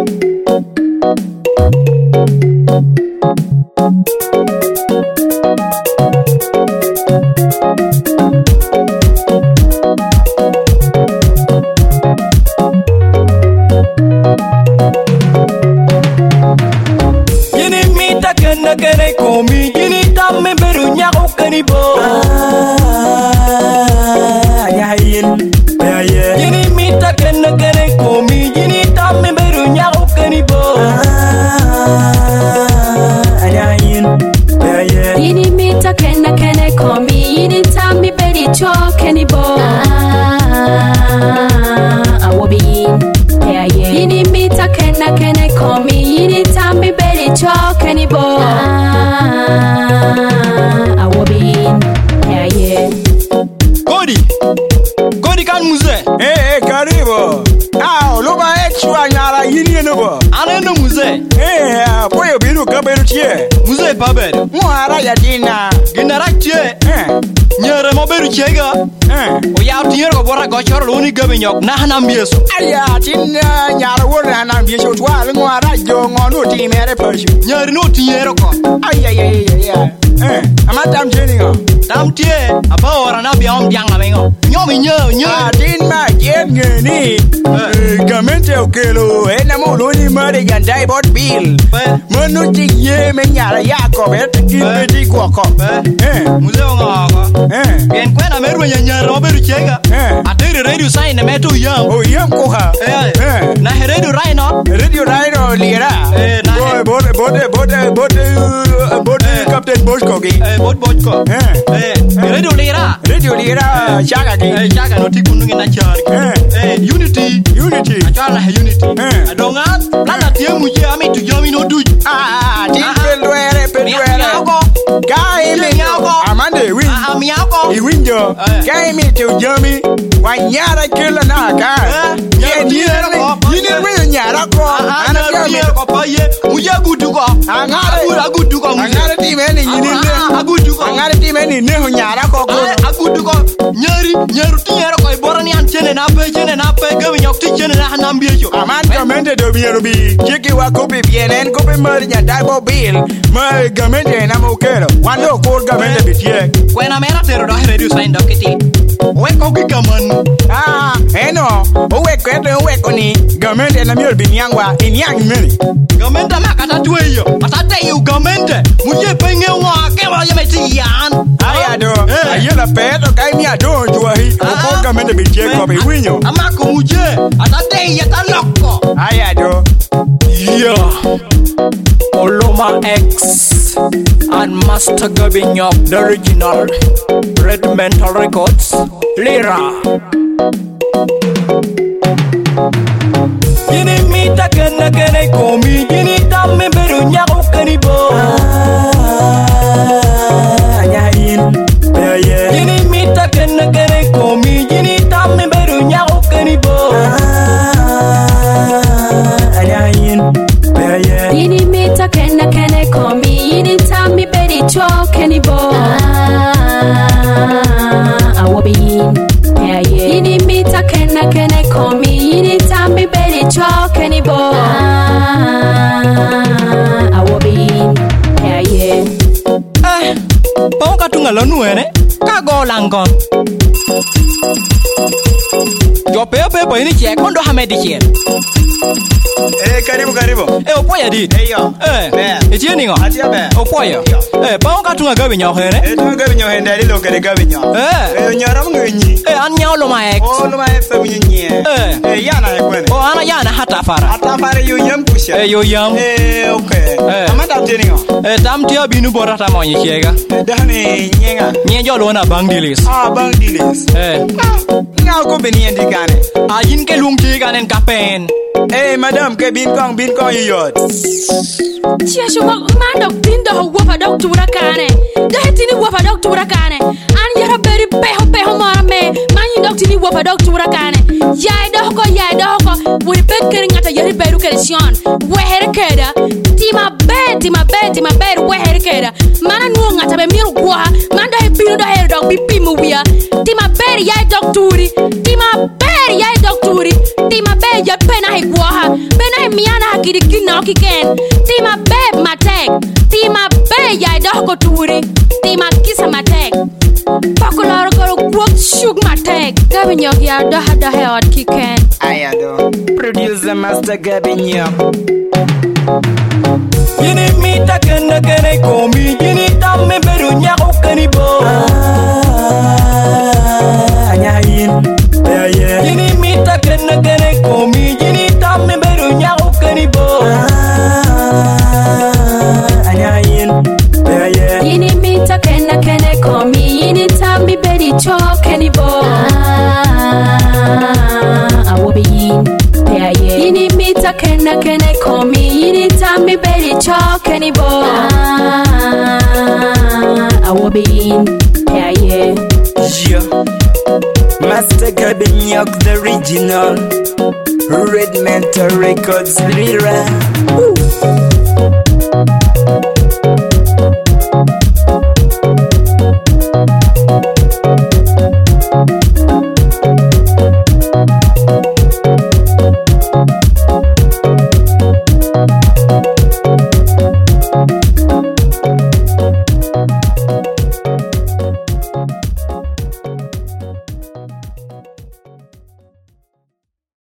Kene komi jini tamme beru nyako kanibo yayin jini mita kene komi jini tamme beru nyako kanibo yayin jini mita kene komi jini tamme beru cho kanibo awobi jini mita kene komi jini tamme beru cho kanibo Godi kan muze. Karibu. Luba extra nyara yini nubo. Ane no muze. Boyo biru kaberu tie. Muze paberu. Muara ya dina. Ginara tie. Nyere mo beru tiega. O ya tiere ko bora go choro luni gabe nyok na hanam bieso. Aya tinna nyara wona hanam bieso twa ngwara jo ngonu ti mere pashu. Nyere no tiere ko. Aya. Amatam jeningo. Tam tie apa ora na biam diang amengo. Nyomi nyo. Din ma jem ngeni. Gamente okelo ena mo luni mare gandai bot bill. Monu ti ye me nyara yako bet kibeti kwako. Muze ngo. Bien kwena meru nyanyara oberu chega. Atiri radio sign metu yam. O yam ko ha. Na radio rhino. Radio rhino lira. Bode Captain Boskogi. Bot. Radio lira. Radio lira chaga ki. Chaga no tikunungi na char. Unity. Achana unity. Adonga lana tie muje ami tu jomi no du. Pelwere. Guy me Amande win. Amiako. Iwinjo. Guy me tu jomi. Wanyara kila na ka. Yini me nyara ko. Ana jomi ko paye. Muje gudu ko. Angare gudu ko. Angare ti me ni yini ne. Agudu ko. Angare ti me ni ne nyara ko ko. Agudu ko. Nyaru ti nyara ko borani an chene na pe gawe nyok ti chene na hanambiejo. Aman gamente do biero bi. Chiki wa kopi bienen kopi mari nya daibo bill. Ma gamente na mo kero. Wando ko gamente bitie. Kwena mera tero do radio sign do kiti. Weko gikaman. Eno. Weko ni gamente na miol binyangwa inyang meni. Gamente makata tueyo. Atate yu gamente. Muje penge wa kewa yameti yan. Aya do. Ayela peto kai mi ado juahi. Ko gamente bitie ko bi winyo. Amako muje. Atate ya taloko. Aya do. Yeah. Oloma X and Master Gabinyok, the original Red Mental Records, Lira. Yini mita kene komi, yini tamme beru nyako kanibo. Yini mita kene komi, yini tamme beru nyako kanibo. Yini mita kene komi yini tammi beri cho kanibo awobi yini mita kene komi yini tammi beri cho kanibo awobi Pau katunga lonu ene kago langon Jo pepe ini che kondo hamedi che Karibu. Opoya di. Yo. Etie ningo. Atia be. Opoya. Pau katunga gabi nyo here. Tu gabi nyo hende ali lo kere gabi nyo. Nyara mngenyi. An nyaw lo ma ex. Lo ma ex mnyenyi. Yana ekwene. Ana yana hata fara. Hata fara yo yam kusha. Yo yam. Okay. Amanda teningo. Tam tia binu borata mo nyikiega. Dani nyenga. Nyenjo lo na bang dilis. Bang dilis. Nga ko beni endikane. Yin ke lung ti ganen kapen. Madam ke bin kong yot. Chia shuma mandok bindo wafa dok tura kane. Da hetini wafa dok tura kane. An yara beri peho marame. Man dok tini wafa dok tura kane. Yai doko. Wuri bekeri ngata yari beru kelsion. Wehere keda. Tima bed wehere keda. Mana nuo ngata be miru gwa. Mando he bino do here dok bipi muwia. Tima bed yai dok turi. Tima bed ya pena he gwa. Pena he miana kiken. Tima babe matek. Tima be ya doh turi. Tima kisa matek. Pakulor go kwok shug matek. Gabi nyok ya doh heot kiken. Ayado. Producer Master Gabi Nyok. Yini mita kena kene komi. Yini tamme beru nyako kanibo. Anyahin. Yini mita kena kene komi. Yini tamme beru nyako kanibo. Anyahin. Yini mita kene komi. Yini tamme beri chok kanibo. Awobiyin. Yini mita kene komi. Yini tamme beri chok kanibo. Awobiyin. Yeah. Master Gabi Nyok, the original. Red Mentor Records, Lira.